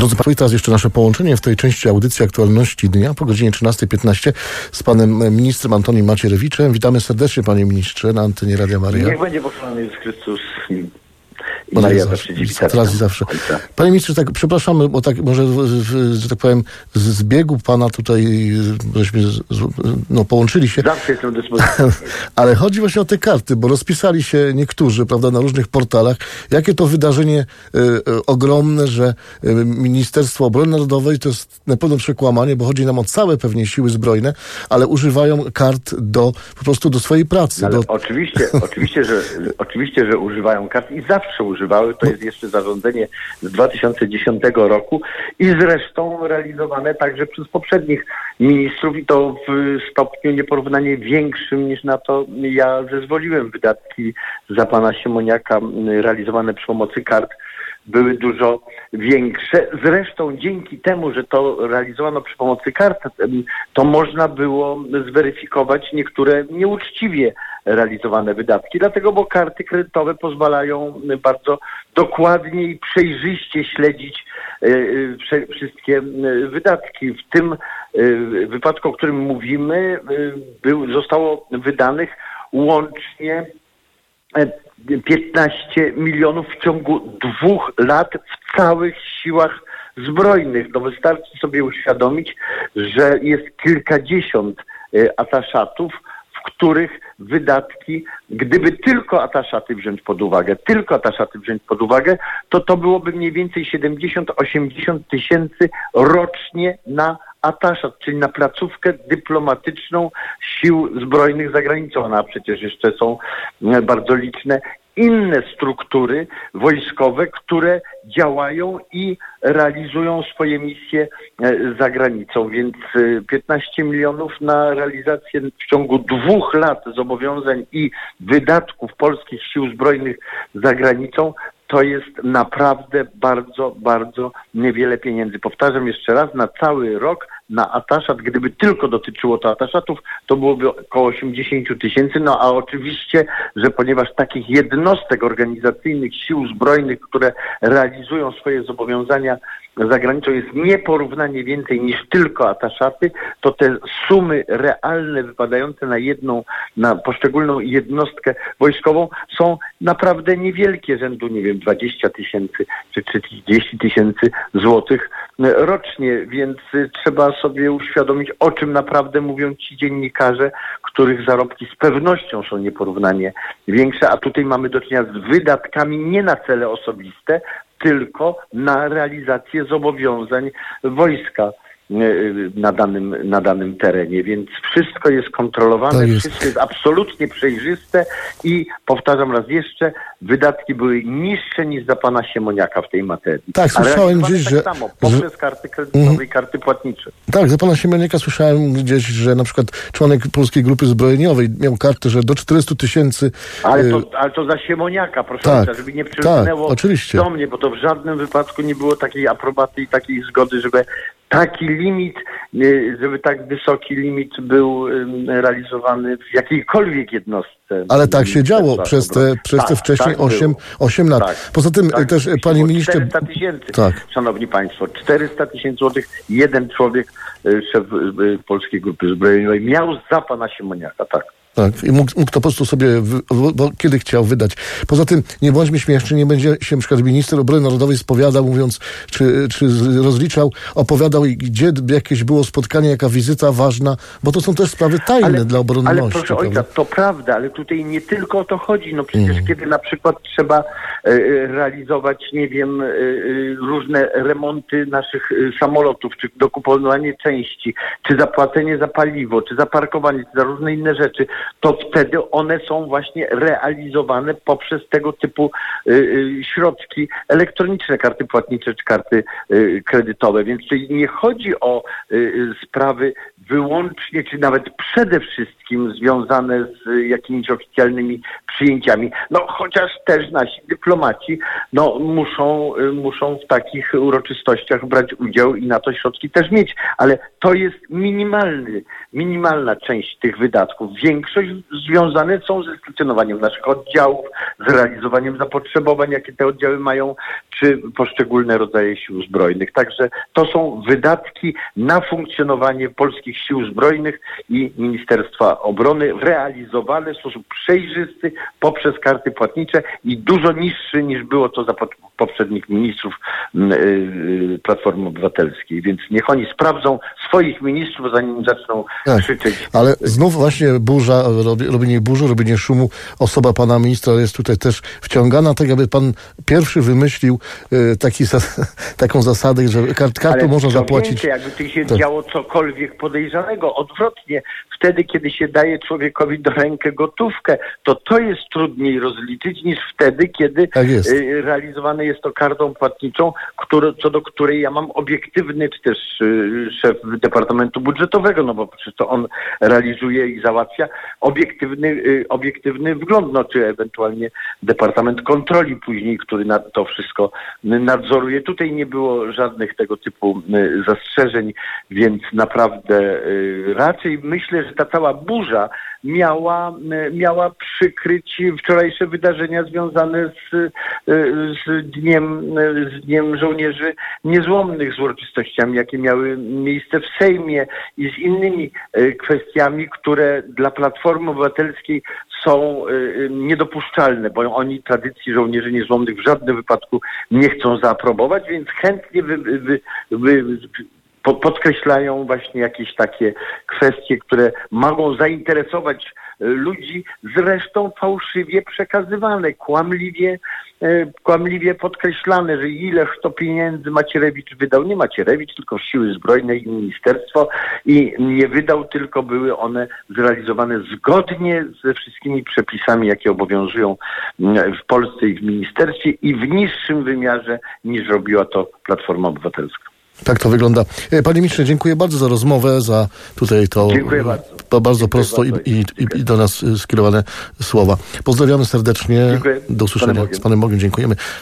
Drodzy Państwo, teraz jeszcze nasze połączenie w tej części audycji Aktualności Dnia po godzinie 13:15 z panem ministrem Antonim Macierewiczem. Witamy serdecznie, panie ministrze, na antenie Radia Maryja. Niech będzie pochwalony Jezus Chrystus i Maria zawsze dziewicka. Teraz i zawsze. Panie ministrze, tak, przepraszamy, bo tak może, że tak powiem, z biegu pana tutaj żeśmy połączyli się. Zawsze jestem dyspozycji. Ale chodzi właśnie o te karty, bo rozpisali się niektórzy, prawda, na różnych portalach. Jakie to wydarzenie ogromne, że Ministerstwo Obrony Narodowej to jest na pewno przekłamanie, bo chodzi nam o całe pewnie siły zbrojne, ale używają kart po prostu do swojej pracy. Ale oczywiście, że używają kart i zawsze używały. To jest jeszcze zarządzenie z 2010 roku i zresztą realizowane także przez poprzednich ministrów i to w stopniu nieporównanie większym niż na to ja zezwoliłem. Wydatki za pana Siemoniaka realizowane przy pomocy kart były dużo większe. Zresztą dzięki temu, że to realizowano przy pomocy kart, to można było zweryfikować niektóre nieuczciwie realizowane wydatki. Dlatego, bo karty kredytowe pozwalają bardzo dokładnie i przejrzyście śledzić wszystkie wydatki. W tym wypadku, o którym mówimy, zostało wydanych łącznie 15 milionów w ciągu 2 lat w całych siłach zbrojnych. No wystarczy sobie uświadomić, że jest kilkadziesiąt ataszatów, w których wydatki, gdyby tylko ataszaty wziąć pod uwagę, to byłoby mniej więcej 70-80 tysięcy rocznie na ataszat, czyli na placówkę dyplomatyczną sił zbrojnych za granicą. A przecież jeszcze są bardzo liczne inne struktury wojskowe, które działają i realizują swoje misje za granicą. Więc 15 milionów na realizację w ciągu 2 lat zobowiązań i wydatków polskich sił zbrojnych za granicą to jest naprawdę bardzo, bardzo niewiele pieniędzy. Powtarzam jeszcze raz, na cały rok na ataszat, gdyby tylko dotyczyło to ataszatów, to byłoby około 80 tysięcy. No a oczywiście, że ponieważ takich jednostek organizacyjnych sił zbrojnych, które realizują swoje zobowiązania za granicą jest nieporównanie więcej niż tylko ataszaty, to te sumy realne wypadające na poszczególną jednostkę wojskową są naprawdę niewielkie, rzędu, 20 tysięcy czy 30 tysięcy złotych rocznie, więc trzeba sobie uświadomić, o czym naprawdę mówią ci dziennikarze, których zarobki z pewnością są nieporównanie większe, a tutaj mamy do czynienia z wydatkami nie na cele osobiste, tylko na realizację zobowiązań wojska na danym terenie, więc wszystko jest kontrolowane, wszystko jest absolutnie przejrzyste i powtarzam raz jeszcze, wydatki były niższe niż za pana Siemoniaka w tej materii. Tak, słyszałem gdzieś, że... samo, poprzez karty kredytowe i karty płatnicze. Tak, za pana Siemoniaka słyszałem gdzieś, że na przykład członek Polskiej Grupy Zbrojeniowej miał kartę, że do 400 tysięcy... Ale to za Siemoniaka, proszę państwa, żeby nie przywróciło do mnie, bo to w żadnym wypadku nie było takiej aprobaty i takiej zgody, żeby taki limit, żeby tak wysoki limit był realizowany w jakiejkolwiek jednostce. Ale tak się działo przez te wcześniej 8 lat. Tak, poza tym też, panie ministrze... 400 tysięcy, szanowni państwo, 400 tysięcy złotych jeden człowiek, szef Polskiej Grupy Zbrojeniowej miał za pana Siemoniaka, tak. Tak, i mógł to po prostu sobie, bo kiedy chciał wydać. Poza tym, nie bądźmy śmieszni, nie będzie się na przykład minister obrony narodowej spowiadał, mówiąc, czy rozliczał, opowiadał, gdzie jakieś było spotkanie, jaka wizyta ważna, bo to są też sprawy tajne dla obronności. Ale proszę ojca, to prawda, ale tutaj nie tylko o to chodzi. No przecież kiedy na przykład trzeba realizować, różne remonty naszych samolotów, czy dokupowanie części, czy zapłacenie za paliwo, czy za parkowanie, czy za różne inne rzeczy, to wtedy one są właśnie realizowane poprzez tego typu środki elektroniczne, karty płatnicze czy karty kredytowe. Więc czyli nie chodzi o sprawy wyłącznie, czy nawet przede wszystkim związane z jakimiś oficjalnymi przyjęciami. No chociaż też nasi dyplomaci muszą w takich uroczystościach brać udział i na to środki też mieć. Ale to jest minimalna część tych wydatków. Większość większość związane są ze stacjonowaniem naszych oddziałów, z realizowaniem zapotrzebowań, jakie te oddziały mają, czy poszczególne rodzaje sił zbrojnych. Także to są wydatki na funkcjonowanie polskich sił zbrojnych i Ministerstwa Obrony, realizowane w sposób przejrzysty poprzez karty płatnicze i dużo niższy niż było to za poprzednich ministrów Platformy Obywatelskiej. Więc niech oni sprawdzą swoich ministrów, zanim zaczną krzyczeć. Ale znów właśnie burza, robienie burzy, robienie szumu. Osoba pana ministra jest tutaj też wciągana, tak aby pan pierwszy wymyślił taką zasadę, że kartą można zapłacić. Więcej, jakby tu się działo cokolwiek podejrzanego. Odwrotnie, wtedy, kiedy się daje człowiekowi do ręki gotówkę, to jest trudniej rozliczyć niż wtedy, kiedy realizowane jest to kartą płatniczą, co do której ja mam obiektywny, czy też szef Departamentu Budżetowego, no bo przecież to on realizuje i załatwia obiektywny wgląd, no czy ewentualnie Departament Kontroli później, który to wszystko nadzoruje. Tutaj nie było żadnych tego typu zastrzeżeń, więc naprawdę raczej myślę, że ta cała burza miała przykryć wczorajsze wydarzenia związane z Dniem Żołnierzy Niezłomnych, z uroczystościami, jakie miały miejsce w Sejmie i z innymi kwestiami, które dla Platformy Obywatelskiej są niedopuszczalne, bo oni tradycji żołnierzy niezłomnych w żadnym wypadku nie chcą zaaprobować, więc chętnie podkreślają właśnie jakieś takie kwestie, które mogą zainteresować ludzi, zresztą fałszywie przekazywane, kłamliwie podkreślane, że ileż to pieniędzy Macierewicz wydał. Nie Macierewicz, tylko Siły Zbrojne i ministerstwo i nie wydał, tylko były one zrealizowane zgodnie ze wszystkimi przepisami, jakie obowiązują w Polsce i w ministerstwie i w niższym wymiarze niż robiła to Platforma Obywatelska. Tak to wygląda. Panie ministrze, dziękuję bardzo za rozmowę, za tutaj to bardzo prosto i do nas skierowane słowa. Pozdrawiamy serdecznie. Dziękuję. Do usłyszenia z Panem Bogiem. Dziękujemy.